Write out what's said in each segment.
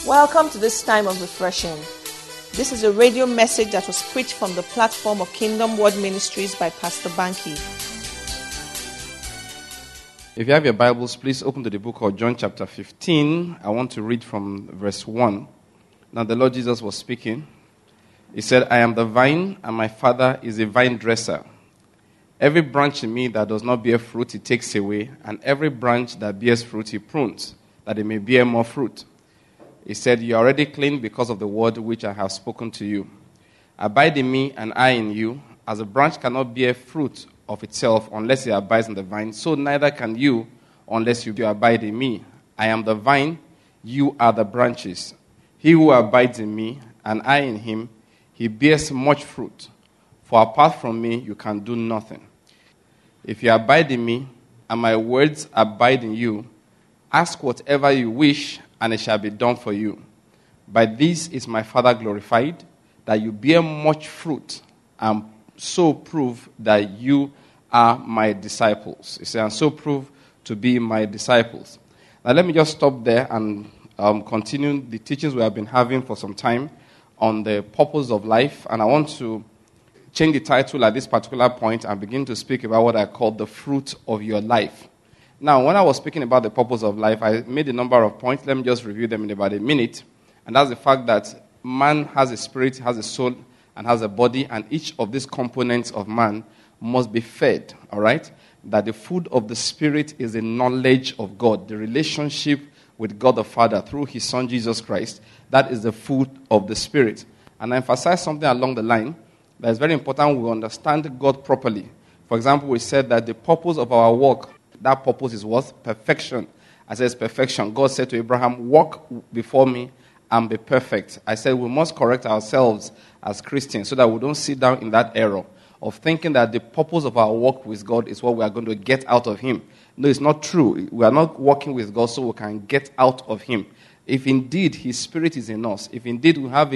Welcome to this time of refreshing. This is a radio message that was preached from the platform of Kingdom Word Ministries by Pastor Banky. If you have your Bibles, please open to the book of John chapter 15. I want to read from verse 1. Now the Lord Jesus was speaking. He said, I am the vine, and my Father is a vine dresser. Every branch in me that does not bear fruit, he takes away, and every branch that bears fruit, he prunes, that it may bear more fruit. He said, you are already clean because of the word which I have spoken to you. Abide in me, and I in you. As a branch cannot bear fruit of itself unless it abides in the vine, so neither can you unless you abide in me. I am the vine, you are the branches. He who abides in me, and I in him, he bears much fruit. For apart from me, you can do nothing. If you abide in me, and my words abide in you, ask whatever you wish, and it shall be done for you. By this is my Father glorified, that you bear much fruit, and so prove that you are my disciples. He said, and so prove to be my disciples. Now let me just stop there and continue the teachings we have been having for some time on the purpose of life. And I want to change the title at this particular point and begin to speak about what I call the fruit of your life. Now, when I was speaking about the purpose of life, I made a number of points. Let me just review them in about a minute. And that's the fact that man has a spirit, has a soul, and has a body, and each of these components of man must be fed, all right? That the food of the spirit is the knowledge of God, the relationship with God the Father through his Son, Jesus Christ. That is the food of the spirit. And I emphasize something along the line that is very important. We understand God properly. For example, we said that the purpose of our work, that purpose is what? Perfection. I said it's perfection. God said to Abraham, walk before me and be perfect. I said we must correct ourselves as Christians so that we don't sit down in that error of thinking that the purpose of our work with God is what we are going to get out of him. No, it's not true. We are not working with God so we can get out of him. If indeed his spirit is in us, if indeed we have a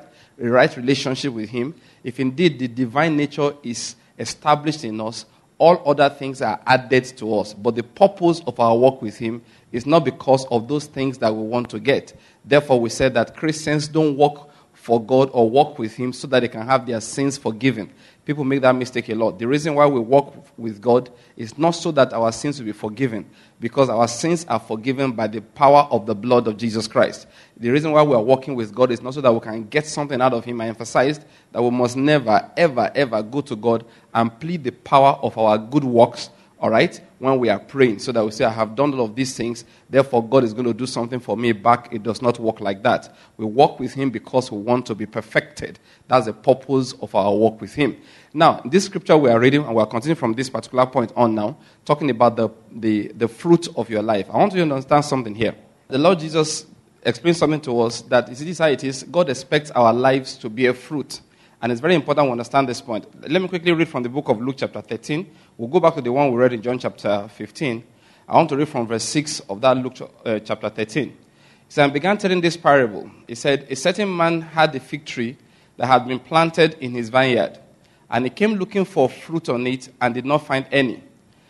right relationship with him, if indeed the divine nature is established in us, all other things are added to us. But the purpose of our work with him is not because of those things that we want to get. Therefore, we said that Christians don't work for God or work with him so that they can have their sins forgiven. People make that mistake a lot. The reason why we work with God is not so that our sins will be forgiven, because our sins are forgiven by the power of the blood of Jesus Christ. The reason why we are working with God is not so that we can get something out of him. I emphasized that we must never, ever, ever go to God and plead the power of our good works, all right, when we are praying, so that we say, I have done all of these things, therefore God is going to do something for me back. It does not work like that. We walk with him because we want to be perfected. That's the purpose of our walk with him. Now, this scripture we are reading, and we are continuing from this particular point on now, talking about the fruit of your life. I want you to understand something here. The Lord Jesus explained something to us that, this is how it is, God expects our lives to bear fruit. And it's very important we understand this point. Let me quickly read from the book of Luke chapter 13. We'll go back to the one we read in John chapter 15. I want to read from verse 6 of that Luke chapter 13. He said, and began telling this parable. He said, a certain man had a fig tree that had been planted in his vineyard. And he came looking for fruit on it and did not find any.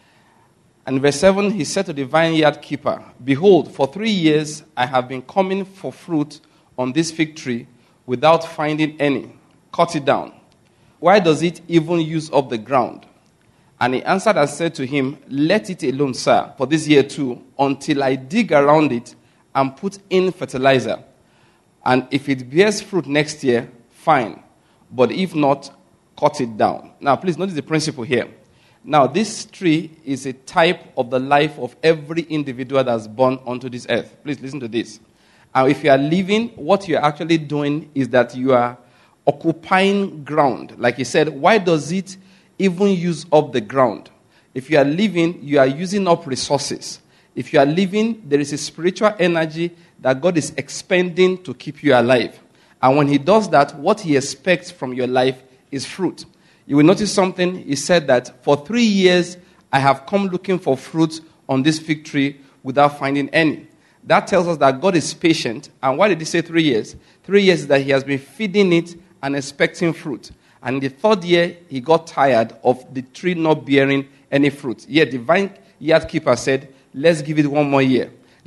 And verse 7, he said to the vineyard keeper, behold, for 3 years I have been coming for fruit on this fig tree without finding any. Cut it down. Why does it even use up the ground? And he answered and said to him, let it alone, sir, for this year too, until I dig around it and put in fertilizer. And if it bears fruit next year, fine. But if not, cut it down. Now, please notice the principle here. Now, this tree is a type of the life of every individual that's born onto this earth. Please listen to this. And if you are living, what you are actually doing is that you are occupying ground. Like he said, why does it even use up the ground? If you are living, you are using up resources. If you are living, there is a spiritual energy that God is expending to keep you alive. And when he does that, what he expects from your life is fruit. You will notice something. He said that for 3 years, I have come looking for fruit on this fig tree without finding any. That tells us that God is patient. And why did he say 3 years? 3 years is that he has been feeding it and expecting fruit. And in the 3rd year, he got tired of the tree not bearing any fruit. Yet the vineyard keeper said, let's give it 1 more year.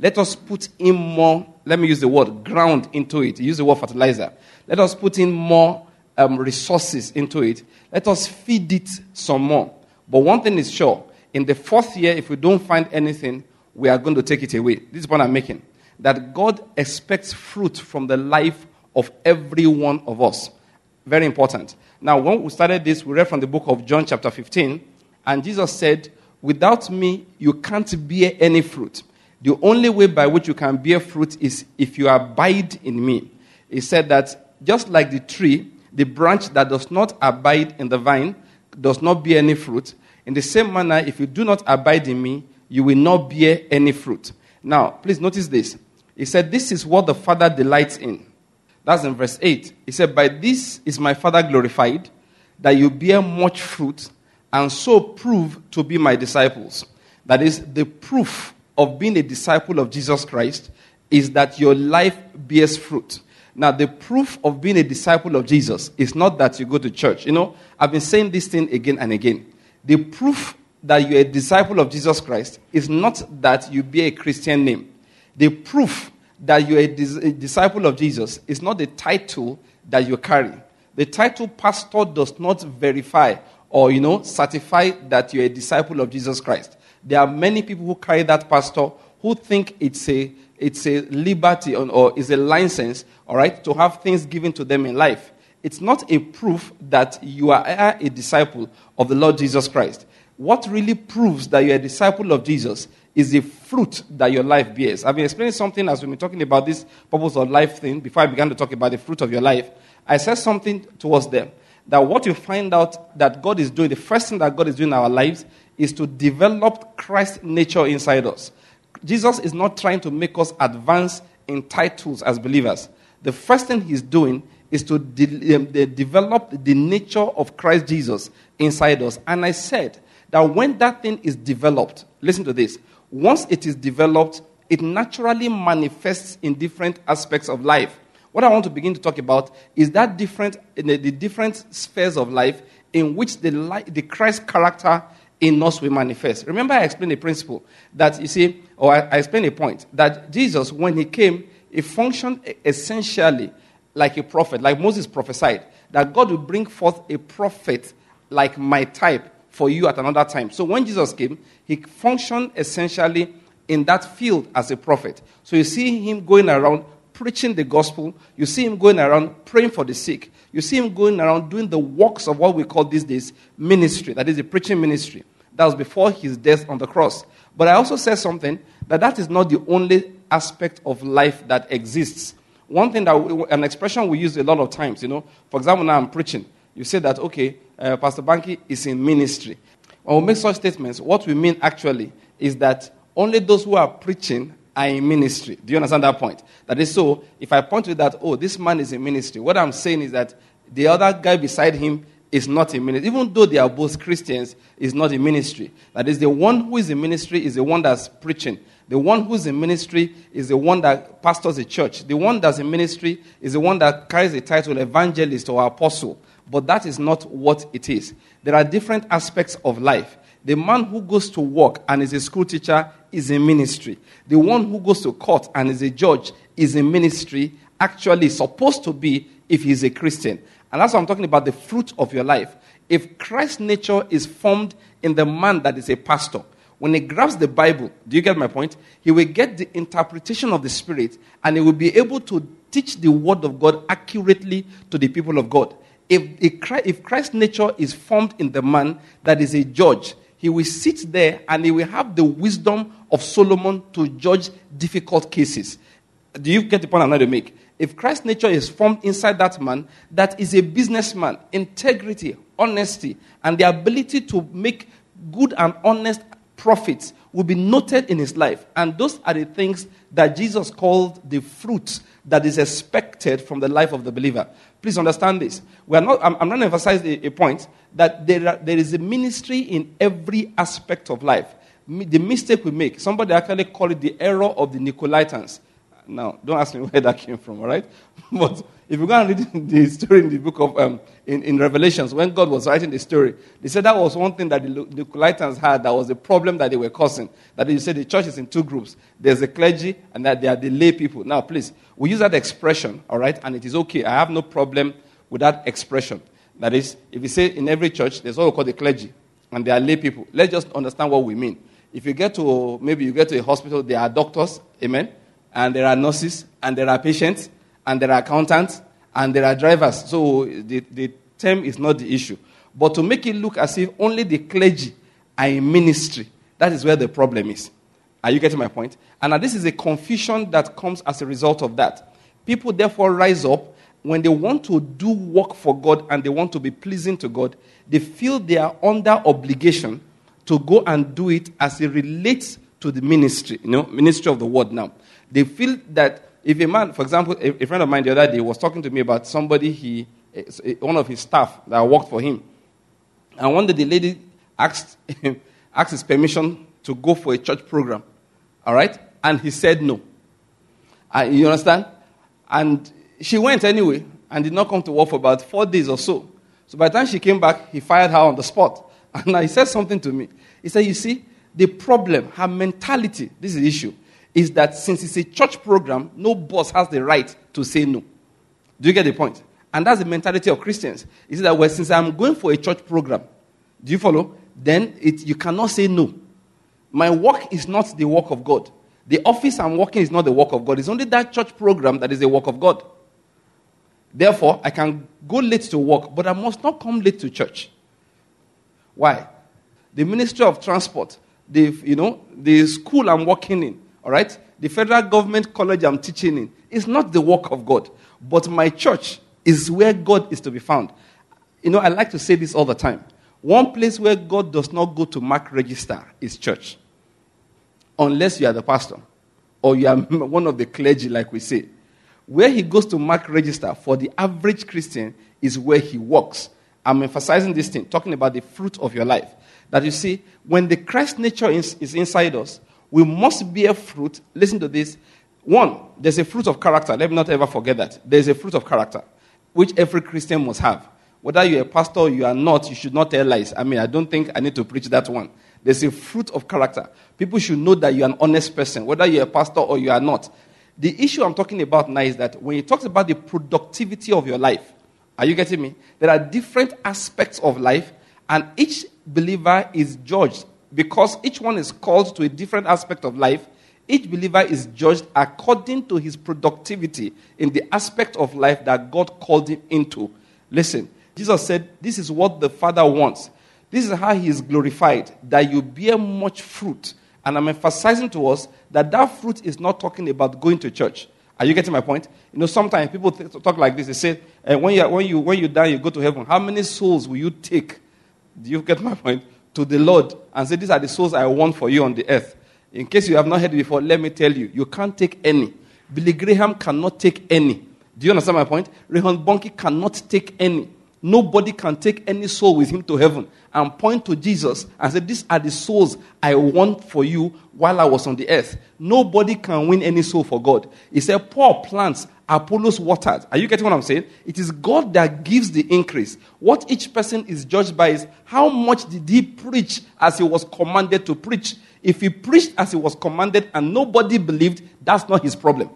let us put in more, let me use the word ground into it. Use the word fertilizer. Let us put in more resources into it. Let us feed it some more. But one thing is sure, in the 4th year, if we don't find anything, we are going to take it away. This is what I'm making. That God expects fruit from the life of every one of us. Very important. Now, when we started this, we read from the book of John chapter 15, and Jesus said, without me, you can't bear any fruit. The only way by which you can bear fruit is if you abide in me. He said that just like the tree, the branch that does not abide in the vine does not bear any fruit. In the same manner, if you do not abide in me, you will not bear any fruit. Now, please notice this. He said, this is what the Father delights in. That's in verse 8. He said, by this is my Father glorified, that you bear much fruit, and so prove to be my disciples. That is, the proof of being a disciple of Jesus Christ is that your life bears fruit. Now, the proof of being a disciple of Jesus is not that you go to church. You know, I've been saying this thing again and again. The proof that you're a disciple of Jesus Christ is not that you bear a Christian name. The proof that you're a disciple of Jesus is not the title that you carry. The title pastor does not verify or, certify that you're a disciple of Jesus Christ. There are many people who carry that pastor who think it's a liberty or is a license, all right, to have things given to them in life. It's not a proof that you are a disciple of the Lord Jesus Christ. What really proves that you're a disciple of Jesus is the fruit that your life bears. I've been explaining something as we've been talking about this purpose of life thing. Before I began to talk about the fruit of your life, I said something towards them. That what you find out that God is doing, the first thing that God is doing in our lives is to develop Christ's nature inside us. Jesus is not trying to make us advance in titles as believers. The first thing he's doing is to develop the nature of Christ Jesus inside us. And I said that when that thing is developed, listen to this, once it is developed, it naturally manifests in different aspects of life. What I want to begin to talk about is that the different spheres of life in which the Christ character in us will manifest. Remember I explained a principle that, you see, or I explained a point, that Jesus, when he came, he functioned essentially like a prophet, like Moses prophesied, that God will bring forth a prophet like my type for you at another time. So when Jesus came, he functioned essentially in that field as a prophet. So you see him going around preaching the gospel. You see him going around praying for the sick. You see him going around doing the works of what we call these days ministry, that is the preaching ministry. That was before his death on the cross. But I also said something, that is not the only aspect of life that exists. One thing an expression we use a lot of times, for example, now I'm preaching. You say that, okay, Pastor Banky is in ministry. When we make such statements, what we mean actually is that only those who are preaching are in ministry. Do you understand that point? That is so, if I point to that, this man is in ministry, what I'm saying is that the other guy beside him is not in ministry. Even though they are both Christians, is not in ministry. That is, the one who is in ministry is the one that's preaching. The one who's in ministry is the one that pastors a church. The one that's in ministry is the one that carries the title evangelist or apostle. But that is not what it is. There are different aspects of life. The man who goes to work and is a school teacher is in ministry. The one who goes to court and is a judge is in ministry, actually supposed to be if he's a Christian. And that's what I'm talking about, the fruit of your life. If Christ's nature is formed in the man that is a pastor, when he grabs the Bible, do you get my point? He will get the interpretation of the Spirit and he will be able to teach the word of God accurately to the people of God. If Christ's nature is formed in the man that is a judge, he will sit there and he will have the wisdom of Solomon to judge difficult cases. Do you get the point I'm trying to make? If Christ's nature is formed inside that man, that is a businessman, integrity, honesty, and the ability to make good and honest profits will be noted in his life. And those are the things that Jesus called the fruit that is expected from the life of the believer. Please understand this. I'm going to emphasize a point that there is a ministry in every aspect of life. The mistake we make, somebody actually called it the error of the Nicolaitans. Now, don't ask me where that came from, all right? But if you go and read the story in the book of, in Revelations, when God was writing the story, they said that was one thing that the Nicolaitans had that was a problem that they were causing. That you said the church is in two groups. There's the clergy and that they are the lay people. Now, please, we use that expression, all right? And it is okay. I have no problem with that expression. That is, if you say in every church, there's what we call the clergy, and they are lay people. Let's just understand what we mean. If you get to, maybe you get to a hospital, there are doctors, amen? And there are nurses, and there are patients, and there are accountants, and there are drivers. So the term is not the issue. But to make it look as if only the clergy are in ministry, that is where the problem is. Are you getting my point? And now this is a confusion that comes as a result of that. People therefore rise up when they want to do work for God and they want to be pleasing to God. They feel they are under obligation to go and do it as it relates to the ministry, ministry of the word now. They feel that if a man, for example, a friend of mine the other day was talking to me about somebody, one of his staff that worked for him. And one day the lady asked his permission to go for a church program. All right? And he said no. You understand? And she went anyway and did not come to work for about 4 days or so. So by the time she came back, he fired her on the spot. And he said something to me. He said, you see, the problem, her mentality, this is the issue, is that since it's a church program, no boss has the right to say no. Do you get the point? And that's the mentality of Christians. Is that, well, since I'm going for a church program, do you follow? Then you cannot say no. My work is not the work of God. The office I'm working is not the work of God. It's only that church program that is the work of God. Therefore, I can go late to work, but I must not come late to church. Why? The Ministry of Transport, the school I'm working in, all right, the federal government college I'm teaching in, is not the work of God. But my church is where God is to be found. I like to say this all the time. One place where God does not go to mark register is church. Unless you are the pastor or you are one of the clergy, like we say. Where he goes to mark register for the average Christian is where he works. I'm emphasizing this thing, talking about the fruit of your life. That you see, when the Christ nature is inside us, we must bear fruit. Listen to this. One, there's a fruit of character. Let me not ever forget that. There's a fruit of character, which every Christian must have. Whether you're a pastor or you are not, you should not tell lies. I don't think I need to preach that one. There's a fruit of character. People should know that you're an honest person, whether you're a pastor or you are not. The issue I'm talking about now is that when he talks about the productivity of your life, are you getting me? There are different aspects of life, and each believer is judged because each one is called to a different aspect of life. Each believer is judged according to his productivity in the aspect of life that God called him into. Listen, Jesus said, this is what the Father wants. This is how he is glorified, that you bear much fruit. And I'm emphasizing to us that fruit is not talking about going to church. Are you getting my point? Sometimes people talk like this. They say, when you die, you go to heaven. How many souls will you take? Do you get my point? To the Lord and say, these are the souls I want for you on the earth. In case you have not heard it before, let me tell you, you can't take any. Billy Graham cannot take any. Do you understand my point? Reinhard Bonnke cannot take any. Nobody can take any soul with him to heaven and point to Jesus and say, these are the souls I want for you while I was on the earth. Nobody can win any soul for God. He said, Paul plants, Apollos waters. Are you getting what I'm saying? It is God that gives the increase. What each person is judged by is how much did he preach as he was commanded to preach. If he preached as he was commanded and nobody believed, that's not his problem.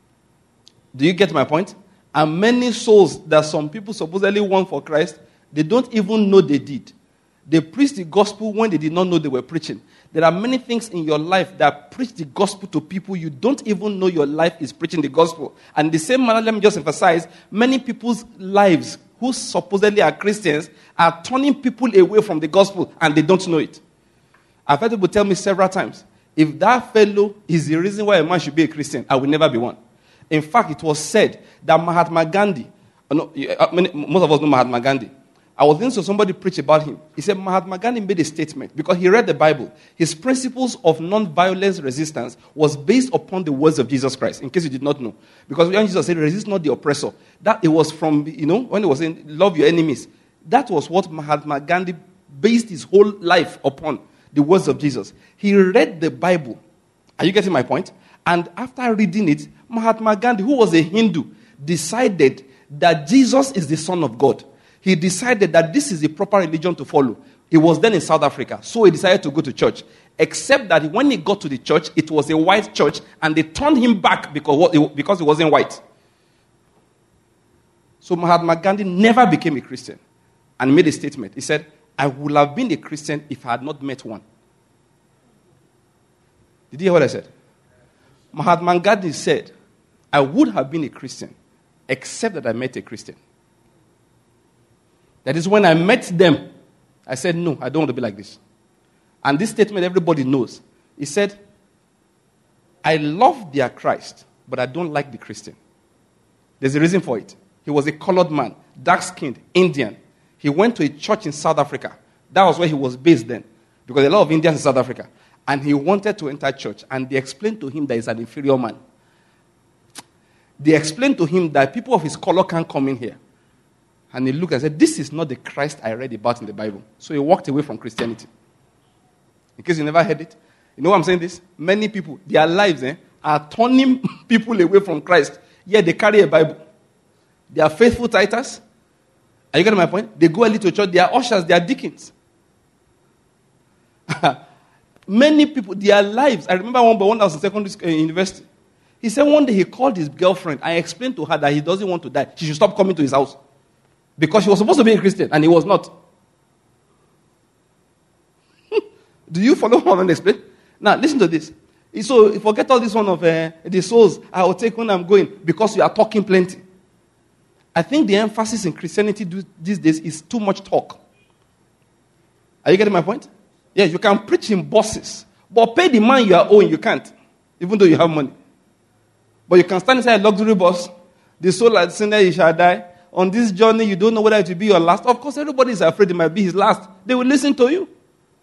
Do you get my point? And many souls that some people supposedly won for Christ, they don't even know they did. They preached the gospel when they did not know they were preaching. There are many things in your life that preach the gospel to people you don't even know your life is preaching the gospel. And the same manner, let me just emphasize, many people's lives who supposedly are Christians are turning people away from the gospel and they don't know it. I've had people tell me several times, if that fellow is the reason why a man should be a Christian, I will never be one. In fact, it was said that Mahatma Gandhi, most of us know Mahatma Gandhi. I was listening to somebody preach about him. He said Mahatma Gandhi made a statement because he read the Bible. His principles of non-violence resistance was based upon the words of Jesus Christ, in case you did not know. Because when Jesus said, resist not the oppressor, that it was from, when he was saying, love your enemies. That was what Mahatma Gandhi based his whole life upon, the words of Jesus. He read the Bible. Are you getting my point? And after reading it, Mahatma Gandhi, who was a Hindu, decided that Jesus is the Son of God. He decided that this is the proper religion to follow. He was then in South Africa, so he decided to go to church. Except that when he got to the church, it was a white church, and they turned him back because he wasn't white. So Mahatma Gandhi never became a Christian and made a statement. He said, I would have been a Christian if I had not met one. Did you hear what I said? Mahatma Gandhi said, I would have been a Christian except that I met a Christian. That is when I met them, I said, no, I don't want to be like this. And this statement everybody knows. He said, I love their Christ, but I don't like the Christian. There's a reason for it. He was a colored man, dark-skinned, Indian. He went to a church in South Africa. That was where he was based then, because a lot of Indians in South Africa. And he wanted to enter church, and they explained to him that he's an inferior man. They explained to him that people of his color can't come in here. And he looked and said, this is not the Christ I read about in the Bible. So he walked away from Christianity. In case you never heard it. You know why I'm saying this? Many people, their lives are turning people away from Christ. Yet they carry a Bible. They are faithful tithers. Are you getting my point? They go early to church. They are ushers. They are deacons. Many people, their lives. I remember one boy, when I was in secondary university. He said one day he called his girlfriend. I explained to her that he doesn't want to die. She should stop coming to his house. Because she was supposed to be a Christian, and he was not. Do you follow what I'm explaining? Now, listen to this. So, forget all this one of the souls I will take when I'm going, because you are talking plenty. I think the emphasis in Christianity these days is too much talk. Are you getting my point? Yeah, you can preach in buses, but pay the man you are owing, you can't, even though you have money. But you can stand inside a luxury bus, the soul has sinned, he shall die. On this journey, you don't know whether it will be your last. Of course, everybody is afraid it might be his last. They will listen to you.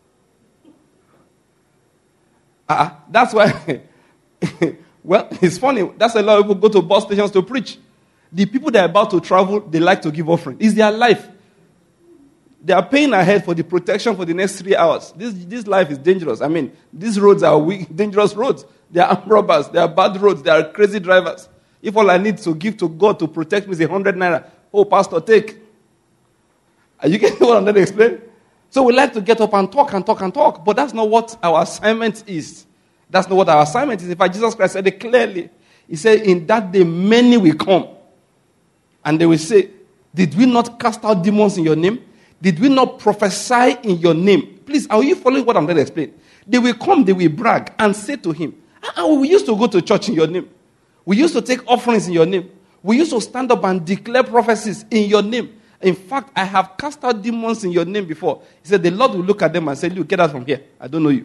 That's why, well, it's funny. That's a lot of people go to bus stations to preach. The people that are about to travel, they like to give offering. It's their life. They are paying ahead for the protection for the next 3 hours. This life is dangerous. I mean, these roads are weak, dangerous roads. They are armed robbers. They are bad roads. They are crazy drivers. If all I need to give to God to protect me is 100 naira, oh, pastor, take. Are you getting what I'm trying to explain? So we like to get up and talk, but that's not what our assignment is. That's not what our assignment is. In fact, Jesus Christ said it clearly. He said, in that day, many will come. And they will say, did we not cast out demons in your name? Did we not prophesy in your name? Please, are you following what I'm trying to explain? They will come, they will brag and say to him, we used to go to church in your name. We used to take offerings in your name. We used to stand up and declare prophecies in your name. In fact, I have cast out demons in your name before. He said, the Lord will look at them and say, look, get out from here. I don't know you.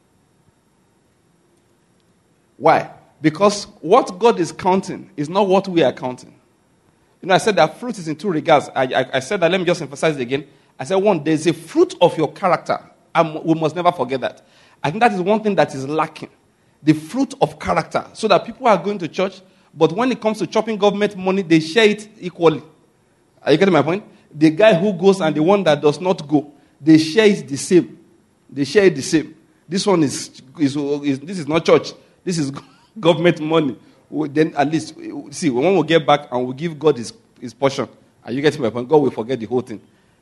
Why? Because what God is counting is not what we are counting. You know, I said that fruit is in two regards. I said that, let me just emphasize it again. I said, one, there's a fruit of your character. We must never forget that. I think that is one thing that is lacking. The fruit of character. So that people are going to church, but when it comes to chopping government money, they share it equally. Are you getting my point? The guy who goes and the one that does not go, they share it the same. They share it the same. This one this is not church. This is government money. Then at least, see, when we get back and we give God his portion, are you getting my point? God will forget the whole thing.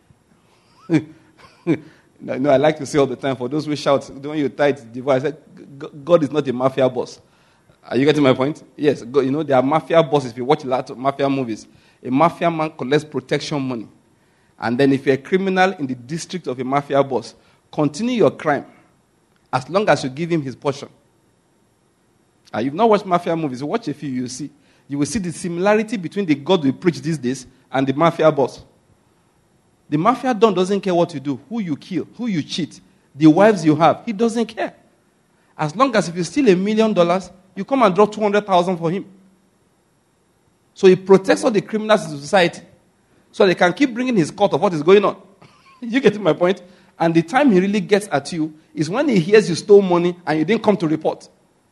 No, I like to say all the time, for those who shout, when you tithe, I said, God is not a mafia boss. Are you getting my point? Yes, God, you know, there are mafia bosses. If you watch a lot of mafia movies, a mafia man collects protection money. And then if you're a criminal in the district of a mafia boss, continue your crime as long as you give him his portion. You've not watched mafia movies. Watch a few, you see. You will see the similarity between the God we preach these days and the mafia boss. The mafia don doesn't care what you do, who you kill, who you cheat, the wives you have. He doesn't care. As long as if you steal $1 million, you come and drop 200,000 for him. So he protects all the criminals in society, so they can keep bringing his court of what is going on. You get my point? And the time he really gets at you is when he hears you stole money and you didn't come to report.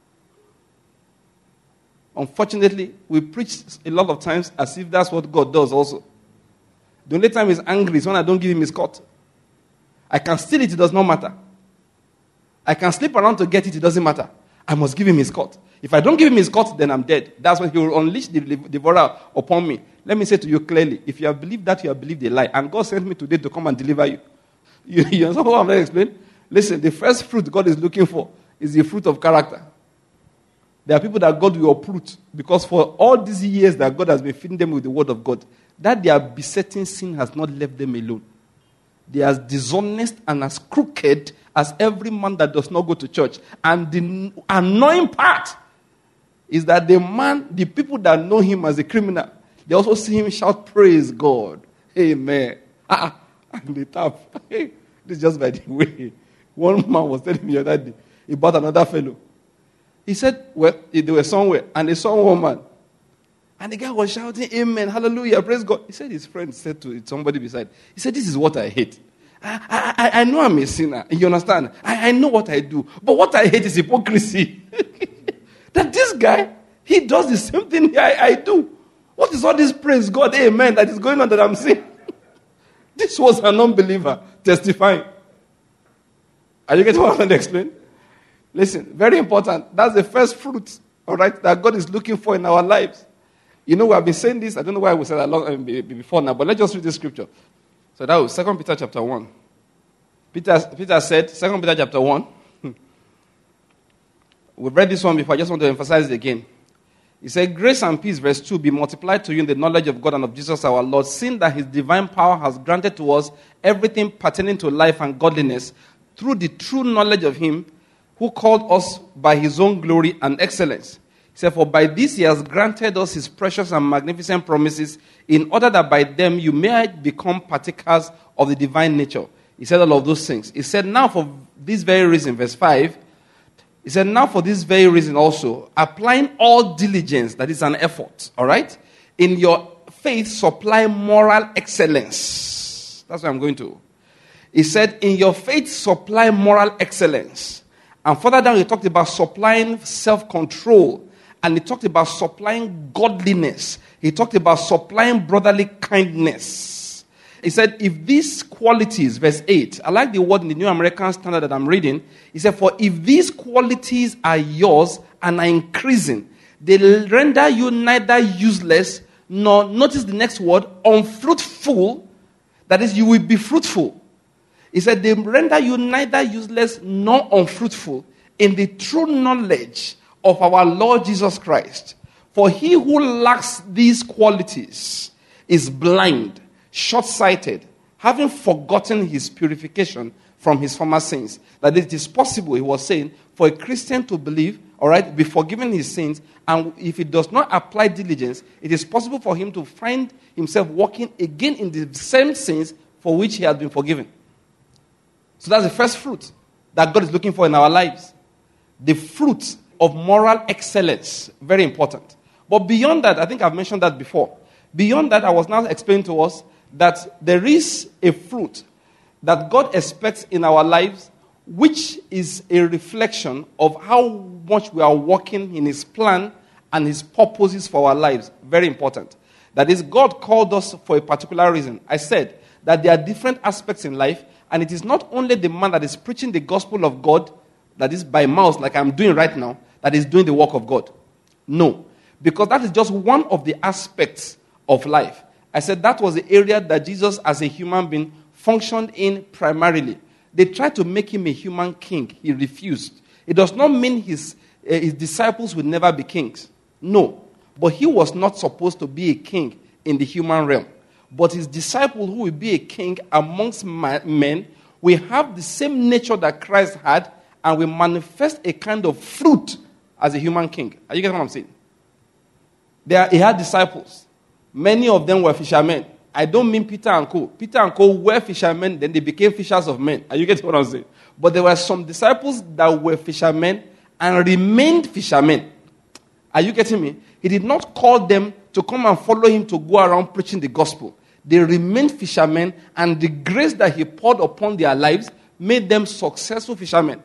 Unfortunately, we preach a lot of times as if that's what God does also. The only time he's angry is when I don't give him his cut. I can steal it, it does not matter. I can sleep around to get it, it doesn't matter. I must give him his cut. If I don't give him his cut, then I'm dead. That's when he will unleash the devourer upon me. Let me say to you clearly, if you have believed that, you have believed a lie. And God sent me today to come and deliver you. You understand what I'm going to explain? Listen, the first fruit God is looking for is the fruit of character. There are people that God will uproot because for all these years that God has been feeding them with the word of God, that their besetting sin has not left them alone. They are as dishonest and as crooked as every man that does not go to church. And the annoying part is that the people that know him as a criminal, they also see him shout, praise God. Amen. And they tap. This is just by the way. One man was telling me the other day about another fellow. He said, well, they were somewhere, and they saw one man. And the guy was shouting, amen, hallelujah, praise God. He said his friend said to somebody beside, he said, this is what I hate. I know I'm a sinner, you understand? I know what I do. But what I hate is hypocrisy. That this guy, he does the same thing I do. What is all this praise God, amen, that is going on that I'm saying? This was an unbeliever testifying. Are you getting what I'm trying to explain? Listen, very important. That's the first fruit, all right, that God is looking for in our lives. You know, we have been saying this. I don't know why we said that long before now, but let's just read the scripture. So that was 2 Peter chapter 1. Peter said, 2 Peter chapter 1. We've read this one before. I just want to emphasize it again. He said, grace and peace, verse 2, be multiplied to you in the knowledge of God and of Jesus our Lord, seeing that his divine power has granted to us everything pertaining to life and godliness through the true knowledge of him who called us by his own glory and excellence. He said, for by this he has granted us his precious and magnificent promises, in order that by them you may become partakers of the divine nature. He said all of those things. He said, now for this very reason, verse 5, he said, now for this very reason also, applying all diligence, that is an effort, all right? In your faith, supply moral excellence. That's what I'm going to. He said, in your faith, supply moral excellence. And further down, he talked about supplying self-control. And he talked about supplying godliness. He talked about supplying brotherly kindness. He said, if these qualities, verse 8, I like the word in the New American Standard that I'm reading. He said, for if these qualities are yours and are increasing, they render you neither useless nor, notice the next word, unfruitful. That is, you will be fruitful. He said, they render you neither useless nor unfruitful in the true knowledge of our Lord Jesus Christ. For he who lacks these qualities is blind, short-sighted, having forgotten his purification from his former sins. That it is possible, he was saying, for a Christian to believe, all right, be forgiven his sins, and if he does not apply diligence, it is possible for him to find himself walking again in the same sins for which he has been forgiven. So that's the first fruit that God is looking for in our lives. The fruit of moral excellence. Very important. But beyond that, I think I've mentioned that before. Beyond that, I was now explaining to us that there is a fruit that God expects in our lives, which is a reflection of how much we are working in his plan and his purposes for our lives. Very important. That is, God called us for a particular reason. I said that there are different aspects in life, and it is not only the man that is preaching the gospel of God, that is by mouth, like I'm doing right now, that is doing the work of God. No. Because that is just one of the aspects of life. I said that was the area that Jesus, as a human being, functioned in primarily. They tried to make him a human king. He refused. It does not mean his disciples would never be kings. No. But he was not supposed to be a king in the human realm. But his disciple, who will be a king amongst men, will have the same nature that Christ had, and will manifest a kind of fruit as a human king. Are you getting what I'm saying? He had disciples. Many of them were fishermen. I don't mean Peter and co. Peter and co were fishermen, then they became fishers of men. Are you getting what I'm saying? But there were some disciples that were fishermen and remained fishermen. Are you getting me? He did not call them to come and follow him to go around preaching the gospel. They remained fishermen, and the grace that he poured upon their lives made them successful fishermen.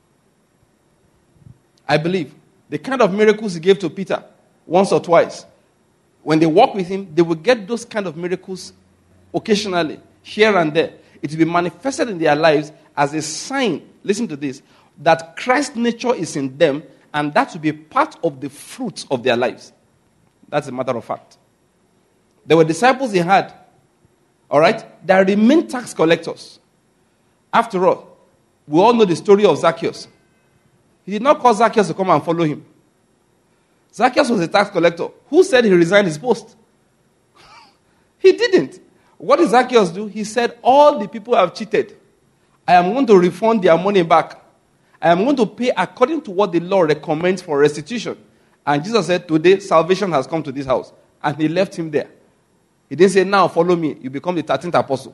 I believe the kind of miracles he gave to Peter once or twice, when they walk with him, they will get those kind of miracles occasionally, here and there. It will be manifested in their lives as a sign, listen to this, that Christ's nature is in them, And that will be part of the fruits of their lives. That's a matter of fact. There were disciples he had, all right, that remained tax collectors. After all, we all know the story of Zacchaeus. He did not call Zacchaeus to come and follow him. Zacchaeus was a tax collector. Who said he resigned his post? He didn't. What did Zacchaeus do? He said, all the people have cheated. I am going to refund their money back. I am going to pay according to what the law recommends for restitution. And Jesus said, today salvation has come to this house. And he left him there. He didn't say, now follow me. You become the 13th apostle.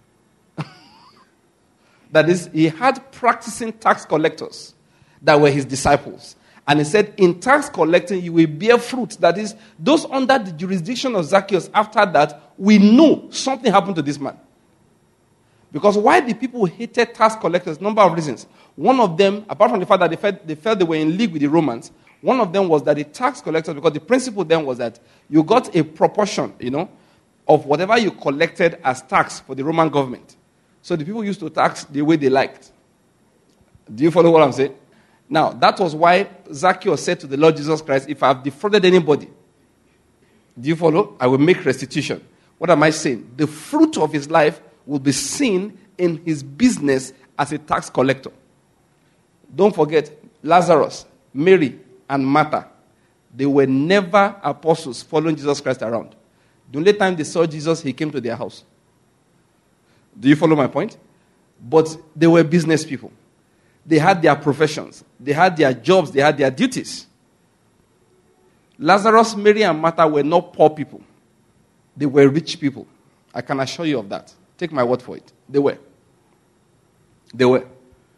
That is, he had practicing tax collectors that were his disciples. And he said, in tax collecting, you will bear fruit. That is, those under the jurisdiction of Zacchaeus, after that, we know something happened to this man. Because why the people hated tax collectors? Number of reasons. One of them, apart from the fact that they felt they were in league with the Romans, one of them was that the tax collectors, because the principle then was that you got a proportion, of whatever you collected as tax for the Roman government. So the people used to tax the way they liked. Do you follow what I'm saying? Now, that was why Zacchaeus said to the Lord Jesus Christ, if I have defrauded anybody, do you follow? I will make restitution. What am I saying? The fruit of his life will be seen in his business as a tax collector. Don't forget, Lazarus, Mary, and Martha, they were never apostles following Jesus Christ around. The only time they saw Jesus, he came to their house. Do you follow my point? But they were business people. They had their professions. They had their jobs. They had their duties. Lazarus, Mary, and Martha were not poor people. They were rich people. I can assure you of that. Take my word for it. They were. They were.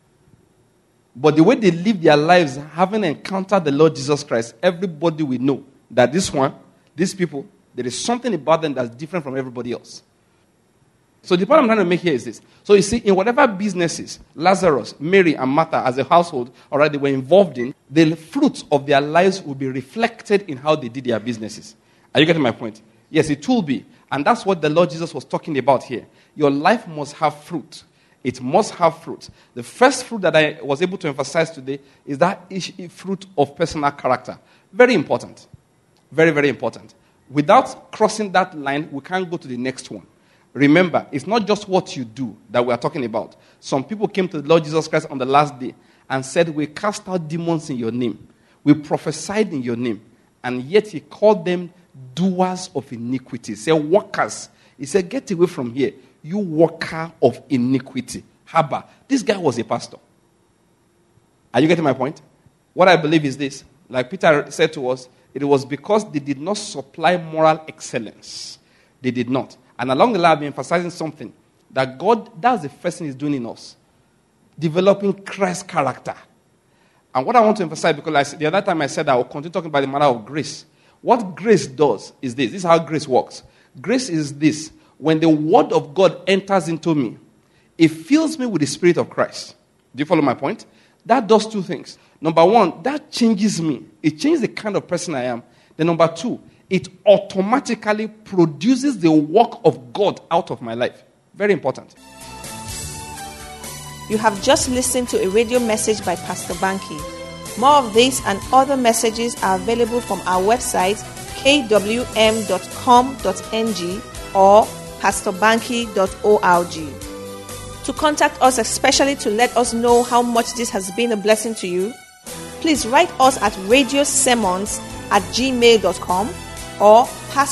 But the way they lived their lives, having encountered the Lord Jesus Christ, everybody will know that these people, there is something about them that's different from everybody else. So the point I'm trying to make here is this. So you see, in whatever businesses Lazarus, Mary, and Martha as a household, they were involved in, the fruits of their lives will be reflected in how they did their businesses. Are you getting my point? Yes, it will be. And that's what the Lord Jesus was talking about here. Your life must have fruit. It must have fruit. The first fruit that I was able to emphasize today is that fruit of personal character. Very important. Very, very important. Without crossing that line, we can't go to the next one. Remember, it's not just what you do that we are talking about. Some people came to the Lord Jesus Christ on the last day and said, we cast out demons in your name. We prophesied in your name. And yet he called them doers of iniquity. He said, workers. He said, get away from here, you worker of iniquity. Haba. This guy was a pastor. Are you getting my point? What I believe is this. Like Peter said to us, it was because they did not supply moral excellence. They did not. And along the line, I've been emphasizing something. That God, that's the first thing he's doing in us. Developing Christ's character. And what I want to emphasize, because the other time I said I will continue talking about the matter of grace. What grace does is this. This is how grace works. Grace is this. When the word of God enters into me, it fills me with the Spirit of Christ. Do you follow my point? That does two things. Number one, that changes me. It changes the kind of person I am. Then number two, it automatically produces the work of God out of my life. Very important. You have just listened to a radio message by Pastor Banky. More of this and other messages are available from our website, kwm.com.ng or pastorbanky.org. To contact us, especially to let us know how much this has been a blessing to you, please write us at radiosermons@gmail.com or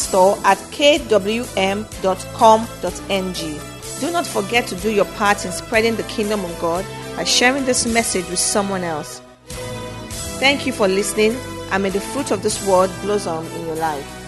pastor@kwm.com.ng. Do not forget to do your part in spreading the kingdom of God by sharing this message with someone else. Thank you for listening, and may the fruit of this word blossom in your life.